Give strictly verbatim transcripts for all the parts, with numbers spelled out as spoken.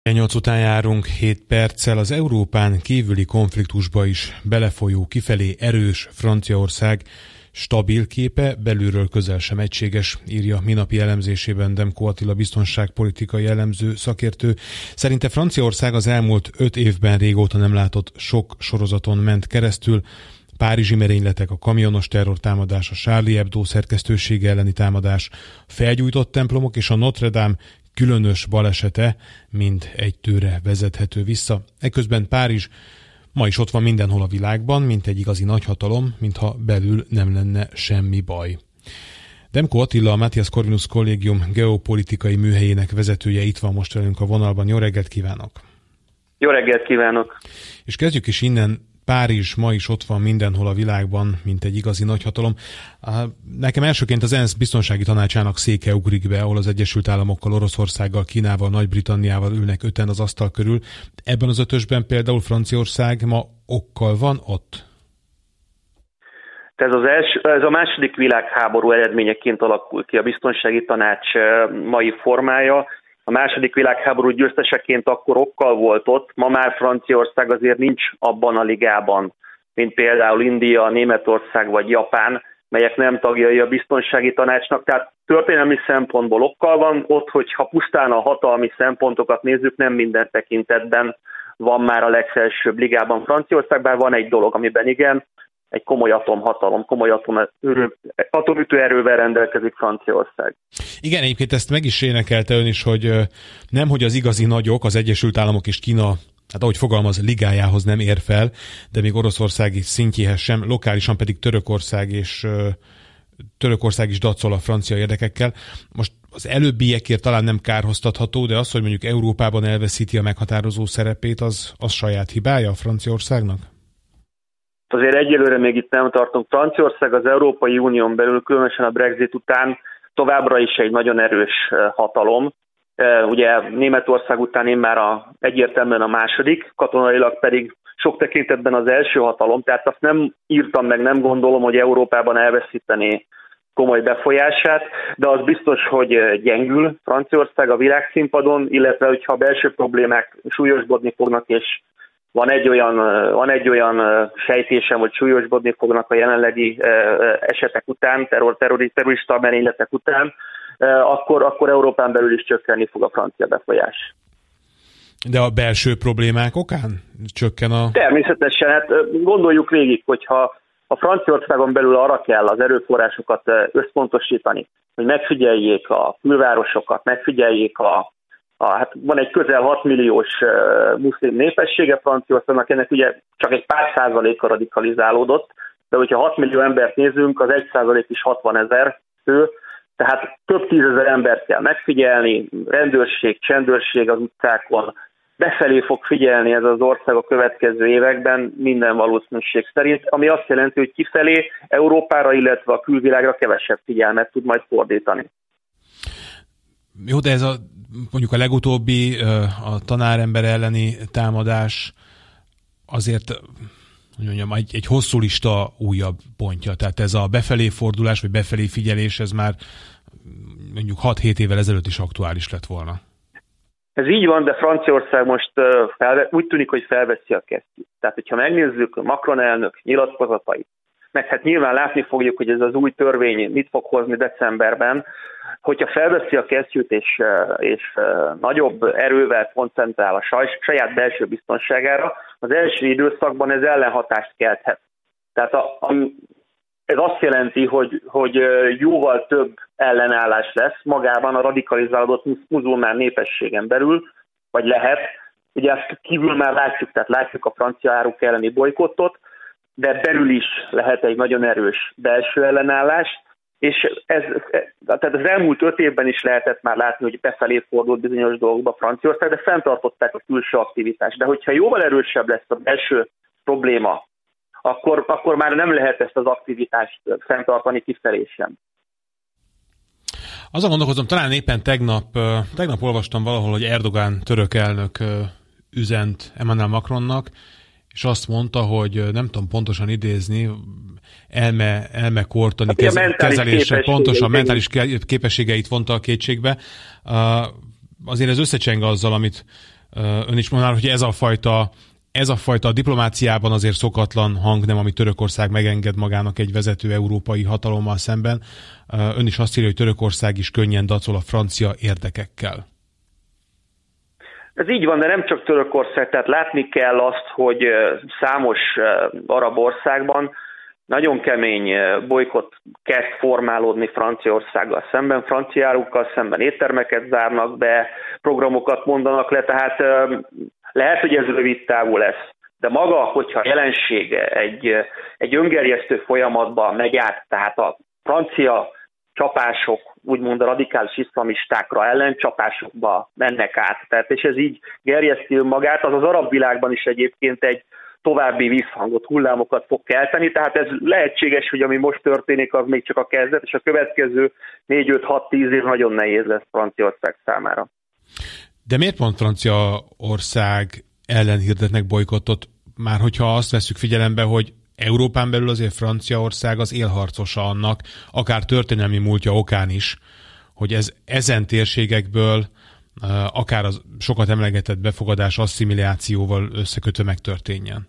nyolc után járunk hét perccel. Az Európán kívüli konfliktusba is belefolyó, kifelé erős Franciaország stabil képe, belülről közel sem egységes, írja minapi elemzésében Demko Attila biztonságpolitikai elemző szakértő. Szerinte Franciaország az elmúlt öt évben régóta nem látott sok sorozaton ment keresztül. Párizsi merényletek, a kamionos terrortámadás, a Charlie Hebdo szerkesztősége elleni támadás, felgyújtott templomok és a Notre Dame különös balesete mind egy tőre vezethető vissza. Eközben Párizs ma is ott van mindenhol a világban, mint egy igazi nagyhatalom, mintha belül nem lenne semmi baj. Demko Attila, a Matthias Corvinus Kollégium geopolitikai műhelyének vezetője itt van most velünk a vonalban. Jó reggelt kívánok! Jó reggelt kívánok! És kezdjük is innen. Párizs ma is ott van mindenhol a világban, mint egy igazi nagyhatalom. Nekem elsőként az ENSZ biztonsági tanácsának széke ugrik be, ahol az Egyesült Államokkal, Oroszországgal, Kínával, Nagy-Britanniával ülnek öten az asztal körül. Ebben az ötösben például Franciaország ma okkal van ott? Ez, az első, ez a második világháború eredményeként alakul ki a biztonsági tanács mai formája. A második világháború győzteseként akkor okkal volt ott, ma már Franciaország azért nincs abban a ligában, mint például India, Németország vagy Japán, melyek nem tagjai a biztonsági tanácsnak, tehát történelmi szempontból okkal van ott, hogyha pusztán a hatalmi szempontokat nézzük, nem minden tekintetben van már a legfelsőbb ligában Franciaország, bár van egy dolog, amiben igen, egy komoly atomhatalom, komoly atomütő erővel rendelkezik Franciaország. Igen, egyébként ezt meg is énekelte ön is, hogy nem, hogy az igazi nagyok, az Egyesült Államok és Kína, hát ahogy fogalmaz, ligájához nem ér fel, de még Oroszország szintjéhez sem, lokálisan pedig Törökország és Törökország is dacol a francia érdekekkel. Most az előbbiekért talán nem kárhoztatható, de az, hogy mondjuk Európában elveszíti a meghatározó szerepét, az, az saját hibája a Franciaországnak? Azért egyelőre még itt nem tartunk. Franciaország az Európai Unión belül, különösen a Brexit után továbbra is egy nagyon erős hatalom. Ugye Németország után én már a, egyértelműen a második, katonailag pedig sok tekintetben az első hatalom, tehát azt nem írtam meg, nem gondolom, hogy Európában elveszítené komoly befolyását, de az biztos, hogy gyengül Franciaország a világszínpadon, illetve hogyha a belső problémák súlyosbodni fognak, és Van egy, olyan, van egy olyan sejtésem, hogy súlyosbodni fognak a jelenlegi esetek után, terror, terrorista merényletek után, akkor, akkor Európán belül is csökkenni fog a francia befolyás. De a belső problémák okán csökken a... Természetesen, hát gondoljuk végig, hogyha a Franciaországon belül arra kell az erőforrásokat összpontosítani, hogy megfigyeljék a külvárosokat, megfigyeljék a A, hát van egy közel hat milliós uh, muszlim népessége Franciaországnak, ennek ugye csak egy pár százaléka radikalizálódott, de hogyha hat millió embert nézünk, az egy százalék is hatvanezer fő, tehát több tízezer embert kell megfigyelni, rendőrség, csendőrség az utcákon, befelé fog figyelni ez az ország a következő években minden valószínűség szerint, ami azt jelenti, hogy kifelé Európára, illetve a külvilágra kevesebb figyelmet tud majd fordítani. Jó, de ez a, mondjuk a legutóbbi, a tanárember elleni támadás azért, hogy mondjam, egy, egy hosszú lista újabb pontja. Tehát ez a befelé fordulás, vagy befelé figyelés, ez már mondjuk hat-hét évvel ezelőtt is aktuális lett volna. Ez így van, de Franciaország most felve, úgy tűnik, hogy felveszi a kesztyűt. Tehát, hogyha megnézzük Macron elnök nyilatkozatait, meg hát nyilván látni fogjuk, hogy ez az új törvény mit fog hozni decemberben, hogyha felveszi a kesztyűt és, és nagyobb erővel koncentrál a saját belső biztonságára, az első időszakban ez ellenhatást kelthet. Tehát a, a, ez azt jelenti, hogy, hogy jóval több ellenállás lesz magában a radikalizálódott muzulmán népességen belül, vagy lehet. Ugye ezt kívül már látjuk, tehát látjuk a francia áruk elleni bolykottot, de belül is lehet egy nagyon erős belső ellenállás, és ez, tehát az elmúlt öt évben is lehetett már látni, hogy befelé fordult bizonyos dolgokba Franciaország, de fenntartották a külső aktivitást. De hogyha jóval erősebb lesz a belső probléma, akkor, akkor már nem lehet ezt az aktivitást fenntartani kifelé sem. Azon gondolkozom, talán éppen tegnap, tegnap olvastam valahol, hogy Erdogan török elnök üzent Emmanuel Macronnak, és azt mondta, hogy nem tudom pontosan idézni, elme, elme kortani hát kez, kezelése, pontosan mentális képességeit vonta a kétségbe. Azért ez összecseng azzal, amit Ön is mondaná, hogy ez a fajta, ez a fajta diplomáciában azért szokatlan hangnem, amit Törökország megenged magának egy vezető európai hatalommal szemben. Ön is azt írja, hogy Törökország is könnyen dacol a francia érdekekkel. Ez így van, de nem csak Törökország, tehát látni kell azt, hogy számos arab országban nagyon kemény bolykott kezd formálódni Franciaországgal szemben, francia árukkal szemben éttermeket zárnak be, programokat mondanak le, tehát lehet, hogy ez rövid távú lesz. De maga, hogyha a jelensége egy, egy öngerjesztő folyamatban megy át, tehát a francia csapások, úgymond a radikális iszlamistákra ellencsapásokba mennek át, tehát és ez így gerjeszti magát, az az arab világban is egyébként egy további visszhangot, hullámokat fog kelteni, tehát ez lehetséges, hogy ami most történik, az még csak a kezdet, és a következő négy öt hat tíz év nagyon nehéz lesz Franciaország számára. De miért pont Franciaország ellen hirdetnek bolykottot, már hogyha azt vesszük figyelembe, hogy Európán belül azért Franciaország az élharcosa annak, akár történelmi múltja okán is, hogy ez ezen térségekből akár az sokat emlegetett befogadás asszimilációval összekötve megtörténjen?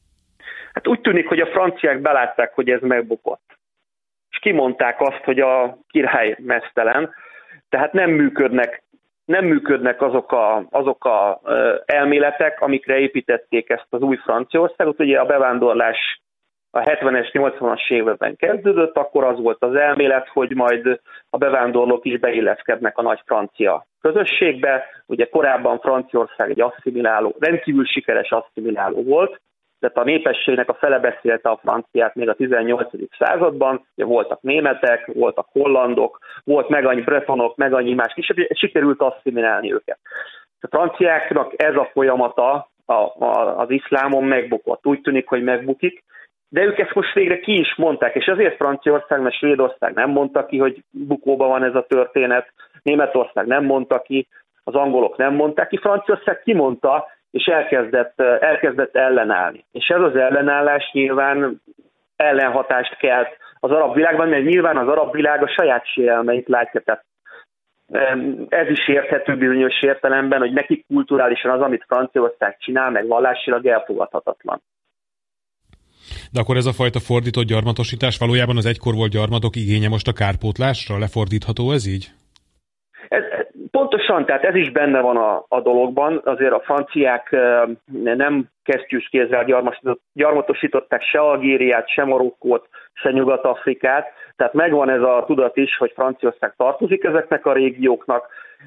Hát úgy tűnik, hogy a franciák belátták, hogy ez megbukott. És kimondták azt, hogy a király meztelen, tehát nem működnek, nem működnek azok a, azok a elméletek, amikre építették ezt az új Franciaországot. Ugye a bevándorlás a hetvenes, nyolcvanas években kezdődött, akkor az volt az elmélet, hogy majd a bevándorlók is beilleszkednek a nagy francia közösségbe. Ugye korábban Franciaország egy asszimiláló, rendkívül sikeres asszimiláló volt, tehát a népességnek a fele beszélte a franciát még a tizennyolcadik században, ugye voltak németek, voltak hollandok, volt meg annyi bretonok, meg annyi más kisebb, sikerült asszimilálni őket. A franciáknak ez a folyamata a, a, az iszlámon megbukott. Úgy tűnik, hogy megbukik, de ők ezt most végre ki is mondták, és azért Franciaország, mert Svédország nem mondta ki, hogy bukóban van ez a történet, Németország nem mondta ki, az angolok nem mondták ki, Franciaország kimondta, és elkezdett, elkezdett ellenállni. És ez az ellenállás nyilván ellenhatást kelt az arab világban, mert nyilván az arab világ a saját sérelmeit látja. Tehát ez is érthető bizonyos értelemben, hogy nekik kulturálisan az, amit Franciaország csinál, meg vallásilag elfogadhatatlan. De akkor ez a fajta fordított gyarmatosítás valójában az egykor volt gyarmatok igénye most a kárpótlásra? Lefordítható ez így? Ez, pontosan, tehát ez is benne van a, a dologban. Azért a franciák nem kesztyűskézzel gyarmatosították se Algériát, se Marokkót, se Nyugat-Afrikát. Tehát megvan ez a tudat is, hogy Franciaország tartozik ezeknek a régióknak.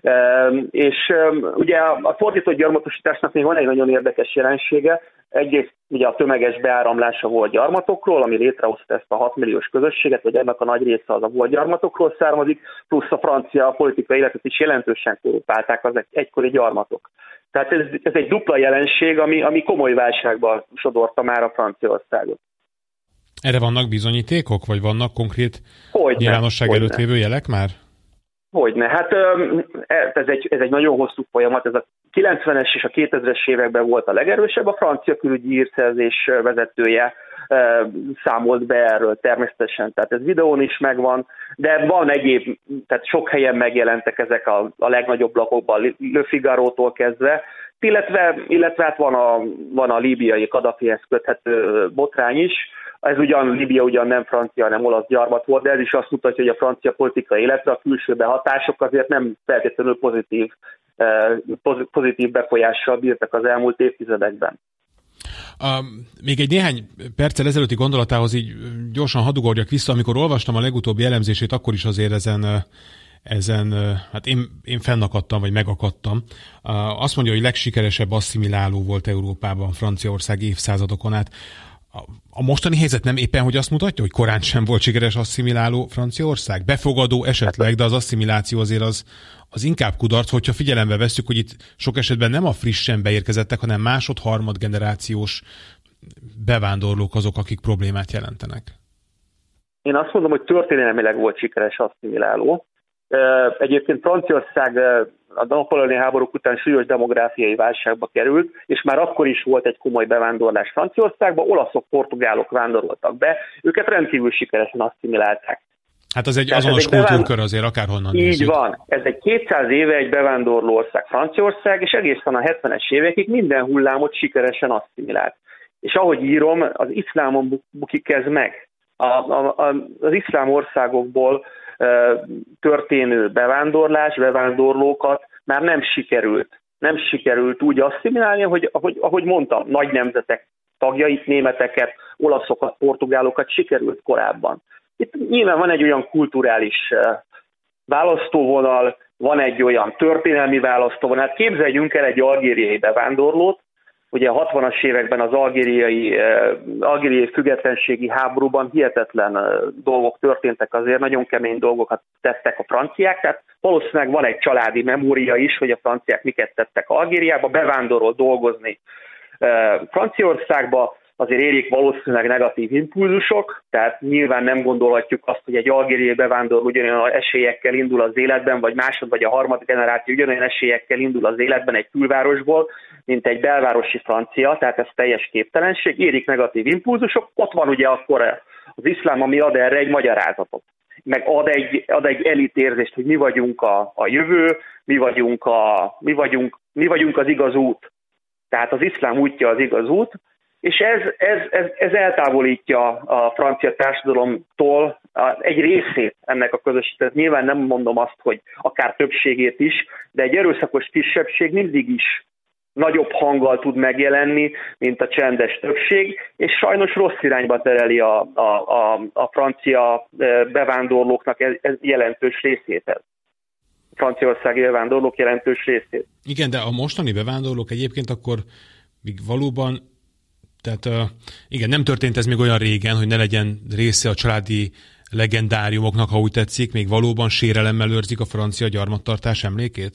És ugye a fordított gyarmatosításnak még van egy nagyon érdekes jelensége. Egyrészt ugye a tömeges beáramlása volt gyarmatokról, ami létrehozta ezt a hat milliós közösséget, vagy ennek a nagy része az a volt gyarmatokról származik, plusz a francia politikai életet is jelentősen korrupálták az egykori gyarmatok. Tehát ez, ez egy dupla jelenség, ami, ami komoly válságba sodorta már a Franciaországot. Erre vannak bizonyítékok, vagy vannak konkrét hogyne, nyilvánosság hogyne. előtt lévő jelek már? Hogyne. Hát ez egy, ez egy nagyon hosszú folyamat. Ez a kilencvenes és a kétezres években volt a legerősebb. A francia külügyi hírszerzés vezetője számolt be erről természetesen. Tehát ez videón is megvan, de van egyéb, tehát sok helyen megjelentek ezek a, a legnagyobb lapokban, Le Figaro-tól kezdve, illetve, illetve hát van a, van a líbiai Kadhafihez köthető botrány is. Ez ugyan, Líbia ugyan nem francia, hanem olasz gyarmat volt, de ez is azt mutatja, hogy a francia politikai életre a külső behatások azért nem feltétlenül pozitív, pozitív befolyással bírtak az elmúlt évtizedekben. Um, még egy néhány perccel ezelőtti gondolatához így gyorsan hadd ugorjak vissza, amikor olvastam a legutóbbi elemzését, akkor is azért ezen, ezen hát én, én fennakadtam, vagy megakadtam. Azt mondja, hogy legsikeresebb asszimiláló volt Európában Franciaország évszázadokon át. A mostani helyzet nem éppen, hogy azt mutatja, hogy korán sem volt sikeres asszimiláló Franciaország? Befogadó esetleg, de az asszimiláció azért az, az inkább kudarc, hogyha figyelembe vesszük, hogy itt sok esetben nem a frissen beérkezettek, hanem másod-harmad generációs bevándorlók azok, akik problémát jelentenek. Én azt mondom, hogy történelmileg volt sikeres asszimiláló. Egyébként Franciaország a napóleoni háborúk után súlyos demográfiai válságba került, és már akkor is volt egy komoly bevándorlás Franciaországba, olaszok, portugálok vándoroltak be, őket rendkívül sikeresen asszimilálták. Hát az egy Tehát azonos egy kultúrkör beván... azért, akárhonnan Így nézzük. van. Ez egy kétszáz éve egy bevándorló ország Franciaország, és egészen a hetvenes évekig minden hullámot sikeresen asszimilált. És ahogy írom, az iszlámon bukik ez meg. A, a, a, az iszlám országokból e, történő bevándorlás, bevándorlókat már nem sikerült. Nem sikerült úgy asszimilálni, hogy, ahogy, ahogy mondtam, nagy nemzetek tagjait, németeket, olaszokat, portugálokat sikerült korábban. Itt nyilván van egy olyan kulturális választóvonal, van egy olyan történelmi választóvonal. Hát képzeljünk el egy algériai bevándorlót, ugye a hatvanas években az algériai, algériai függetlenségi háborúban hihetetlen dolgok történtek, azért nagyon kemény dolgokat tettek a franciák, tehát valószínűleg van egy családi memória is, hogy a franciák miket tettek Algériába, bevándorol dolgozni Franciaországba, azért érik valószínűleg negatív impulzusok, tehát nyilván nem gondolhatjuk azt, hogy egy algériai bevándorló ugyanolyan esélyekkel indul az életben, vagy másod, vagy a harmadik generáció ugyanolyan esélyekkel indul az életben egy külvárosból, mint egy belvárosi francia, tehát ez teljes képtelenség, érik negatív impulzusok, ott van ugye akkor az iszlám, ami ad erre egy magyarázatot, meg ad egy, ad egy elitérzést, hogy mi vagyunk a, a jövő, mi vagyunk, a, mi, vagyunk, mi vagyunk az igaz út. Tehát az iszlám útja az igaz út, és ez, ez, ez, ez eltávolítja a francia társadalomtól egy részét ennek a közösségnek. Nyilván nem mondom azt, hogy akár többségét is, de egy erőszakos kisebbség mindig is nagyobb hanggal tud megjelenni, mint a csendes többség, és sajnos rossz irányba tereli a, a, a, a francia bevándorlóknak ez, ez jelentős részét. Ez. Franciaországi bevándorlók jelentős részét. Igen, de a mostani bevándorlók egyébként akkor még valóban, tehát uh, igen, nem történt ez még olyan régen, hogy ne legyen része a családi legendáriumoknak, ha úgy tetszik, még valóban sérelemmel őrzik a francia gyarmattartás emlékét?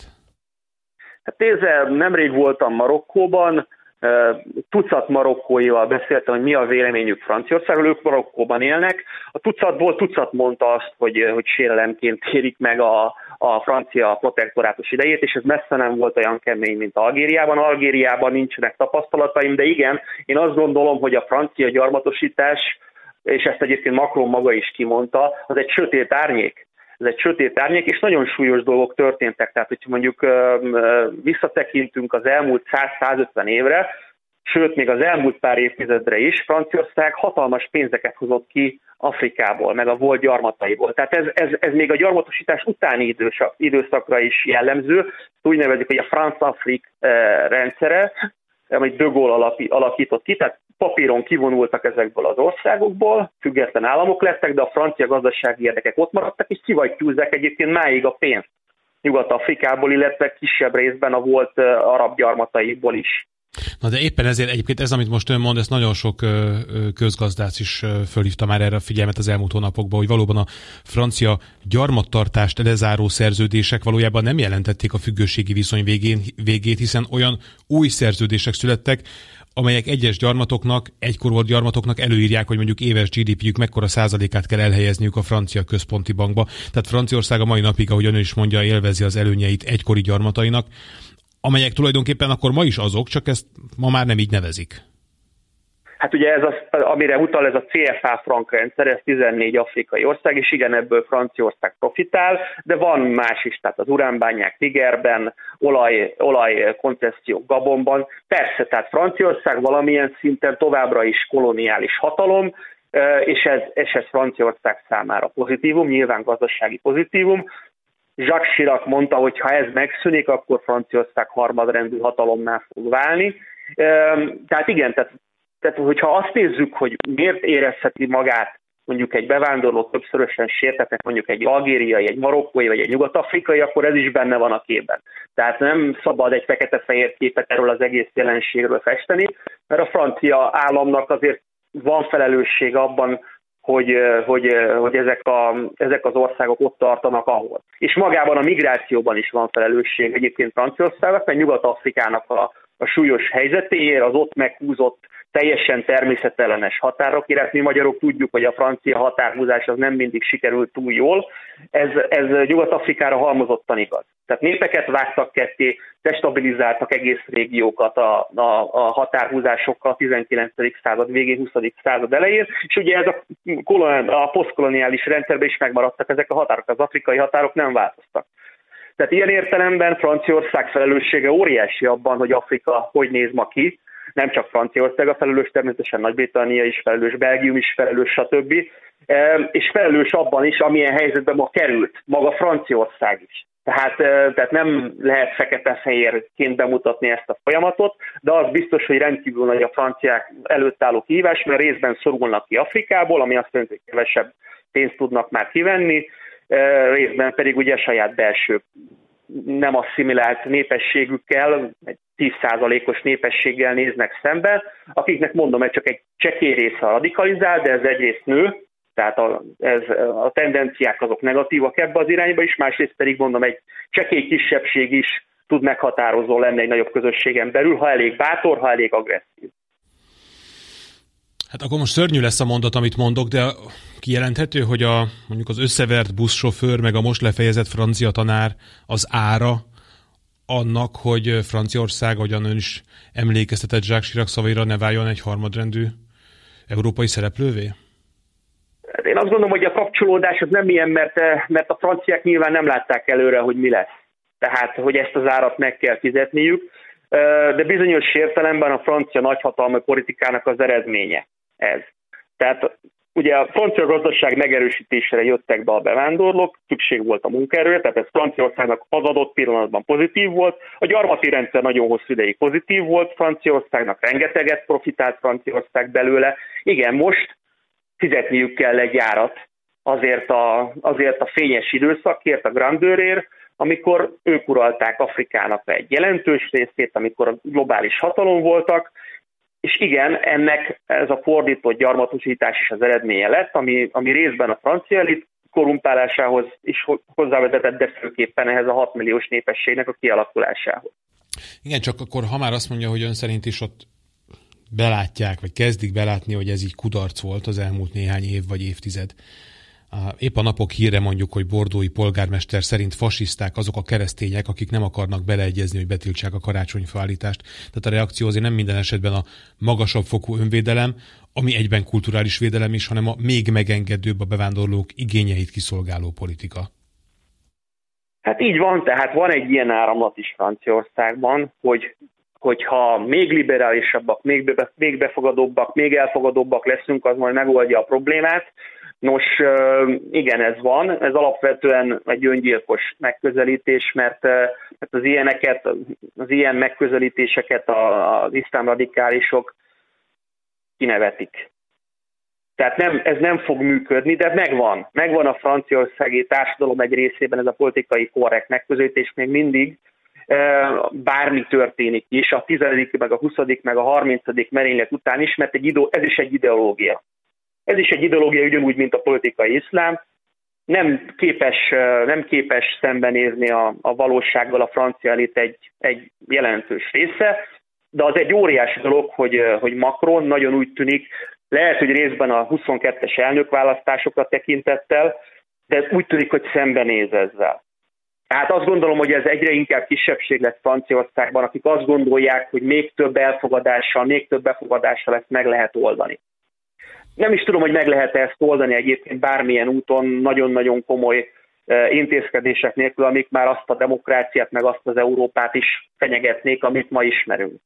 Hát nézze, nemrég voltam Marokkóban, tucat marokkóival beszéltem, hogy mi a véleményük Franciaországról, ők Marokkóban élnek. A tucatból tucat mondta azt, hogy, hogy sérelemként érik meg a, a francia protektorátus idejét, és ez messze nem volt olyan kemény, mint Algériában. Algériában nincsenek tapasztalataim, de igen, én azt gondolom, hogy a francia gyarmatosítás, és ezt egyébként Macron maga is kimondta, az egy sötét árnyék. Ez egy sötét árnyék, és nagyon súlyos dolgok történtek. Tehát, hogyha mondjuk visszatekintünk az elmúlt száz-százötven évre, sőt, még az elmúlt pár évtizedre is, Franciaország hatalmas pénzeket hozott ki Afrikából, meg a volt gyarmataiból. Tehát ez, ez, ez még a gyarmatosítás utáni időszakra is jellemző. Úgy nevezik, hogy a France-Afrique rendszere, amit De Gaulle alakított ki, tehát papíron kivonultak ezekből az országokból, független államok lettek, de a francia gazdasági érdekek ott maradtak, és szivattyúzzák egyébként máig a pénzt Nyugat-Afrikából, illetve kisebb részben a volt arab gyarmataiból is. Na de éppen ezért egyébként ez, amit most ön mond, ezt nagyon sok közgazdász is fölhívta már erre a figyelmet az elmúlt hónapokban, hogy valóban a francia gyarmattartást lezáró szerződések valójában nem jelentették a függőségi viszony végén, végét, hiszen olyan új szerződések születtek, amelyek egyes gyarmatoknak, egykor volt gyarmatoknak előírják, hogy mondjuk éves gé dé pé-jük mekkora százalékát kell elhelyezniük a francia központi bankba. Tehát Franciaország a mai napig, ahogy ön is mondja, élvezi az előnyeit egykori gyarmatainak, amelyek tulajdonképpen akkor ma is azok, csak ezt ma már nem így nevezik. Hát ugye ez, az, amire utal ez a cé ef á frank rendszer, ez tizennégy afrikai ország, és igen, ebből Franciaország profitál, de van más is, tehát az uránbányák Nigerben, olaj, olaj koncessziók Gabonban. Persze, tehát Franciaország valamilyen szinten továbbra is koloniális hatalom, és ez, és ez Franciaország számára pozitívum, nyilván gazdasági pozitívum. Jacques Chirac mondta, hogy ha ez megszűnik, akkor Franciaország harmadrendű hatalomnál fog válni. Tehát igen, tehát, tehát hogyha azt nézzük, hogy miért érezheti magát mondjuk egy bevándorló többszörösen sértetnek, mondjuk egy algériai, egy marokkói vagy egy nyugat-afrikai, akkor ez is benne van a képben. Tehát nem szabad egy fekete-fehér képet erről az egész jelenségről festeni, mert a francia államnak azért van felelősség abban, hogy, hogy, hogy ezek, a, ezek az országok ott tartanak, ahol. És magában a migrációban is van felelősség egyébként Franciaországnak, mert Nyugat-Afrikának a, a súlyos helyzetéért, az ott meghúzott teljesen természetellenes határok, illetve mi magyarok tudjuk, hogy a francia határhúzás az nem mindig sikerült túl jól. Ez, ez Nyugat-Afrikára halmozottan igaz. Tehát népeket vágtak ketté, destabilizáltak egész régiókat a, a, a határhúzásokkal a tizenkilencedik század végén, huszadik század elején, és ugye ez a, kolon, a posztkoloniális rendszerben is megmaradtak ezek a határok, az afrikai határok nem változtak. Tehát ilyen értelemben Franciaország felelőssége óriási abban, hogy Afrika hogy néz ma ki. Nem csak Franciaország a felelős, természetesen Nagy-Britannia is felelős, Belgium is felelős, stb. És felelős abban is, amilyen helyzetben ma került, maga Franciaország is. Tehát, tehát nem lehet fekete-fehérként bemutatni ezt a folyamatot, de az biztos, hogy rendkívül nagy a franciák előtt álló kihívás, mert részben szorulnak ki Afrikából, ami azt jelenti, hogy kevesebb pénzt tudnak már kivenni, részben pedig ugye saját belső nem asszimilált népességükkel, egy tíz százalékos népességgel néznek szembe, akiknek mondom, hogy csak egy csekély része radikalizál, de ez egyrészt nő, tehát a, ez, a tendenciák azok negatívak ebbe az irányba is, másrészt pedig mondom, egy csekély kisebbség is tud meghatározó lenni egy nagyobb közösségen belül, ha elég bátor, ha elég agresszív. Hát akkor most szörnyű lesz a mondat, amit mondok, de kijelenthető, hogy a, mondjuk az összevert buszsofőr, meg a most lefejezett francia tanár az ára annak, hogy Franciaország, ahogyan ön is emlékeztetett Jacques Chirac szavaira, ne váljon egy harmadrendű európai szereplővé? Én azt gondolom, hogy a kapcsolódás az nem ilyen, mert, mert a franciák nyilván nem látták előre, hogy mi lesz. Tehát, hogy ezt az árat meg kell fizetniük, de bizonyos értelemben a francia nagyhatalmi politikának az eredménye ez. Tehát ugye a francia gazdaság megerősítésére jöttek be a bevándorlók, szükség volt a munkaerőre, tehát ez Franciaországnak az adott pillanatban pozitív volt. A gyarmati rendszer nagyon hosszú ideig pozitív volt Franciaországnak, rengeteget profitált Franciaország belőle. Igen, most fizetniük kell egy árat azért a, azért a fényes időszakért, a grandőrért, amikor ők uralták Afrikának egy jelentős részét, amikor globális hatalom voltak, és igen, ennek ez a fordított gyarmatosítás is az eredménye lett, ami, ami részben a francia elit korumpálásához is hozzávezetett, de főképpen ehhez a hat milliós népességnek a kialakulásához. Igen, csak akkor ha már azt mondja, hogy ön szerint is ott belátják, vagy kezdik belátni, hogy ez így kudarc volt az elmúlt néhány év vagy évtized. Épp a napok híre mondjuk, hogy bordói polgármester szerint fasiszták azok a keresztények, akik nem akarnak beleegyezni, hogy betiltsák a karácsonyfa állítást. Tehát a reakció azért nem minden esetben a magasabb fokú önvédelem, ami egyben kulturális védelem is, hanem a még megengedőbb a bevándorlók igényeit kiszolgáló politika. Hát így van, tehát van egy ilyen áramlat is Franciaországban, hogy hogyha még liberálisabbak, még, be, még befogadóbbak, még elfogadóbbak leszünk, az majd megoldja a problémát. Nos, igen, ez van. Ez alapvetően egy öngyilkos megközelítés, mert, mert az ilyeneket, az ilyen megközelítéseket az iszlám radikálisok kinevetik. Tehát nem, ez nem fog működni, de megvan. Megvan a franciaországi társadalom egy részében ez a politikai korrekt megközelítés még mindig, bármi történik is, a tizedik, meg a huszadik, meg a harmincadik merénylet után is, mert egy ide, ez is egy ideológia. Ez is egy ideológia ugyanúgy, mint a politikai iszlám. Nem képes, nem képes szembenézni a, a valósággal a francia elit egy, egy jelentős része, de az egy óriási dolog, hogy, hogy Macron nagyon úgy tűnik, lehet, hogy részben a huszonkettes elnökválasztásokra tekintettel, de úgy tűnik, hogy szembenéz ezzel. Tehát azt gondolom, hogy ez egyre inkább kisebbség lesz Franciaországban, akik azt gondolják, hogy még több elfogadással, még több befogadással ezt meg lehet oldani. Nem is tudom, hogy meg lehet ezt oldani egyébként bármilyen úton, nagyon-nagyon komoly intézkedések nélkül, amik már azt a demokráciát, meg azt az Európát is fenyegetnék, amit ma ismerünk.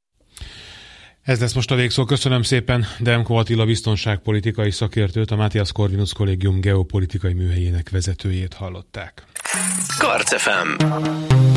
Ez lesz most a végszó. Köszönöm szépen Demko Attila biztonságpolitikai szakértőt, a Matthias Corvinus Kollégium geopolitikai műhelyének vezetőjét hallották. Karc ef em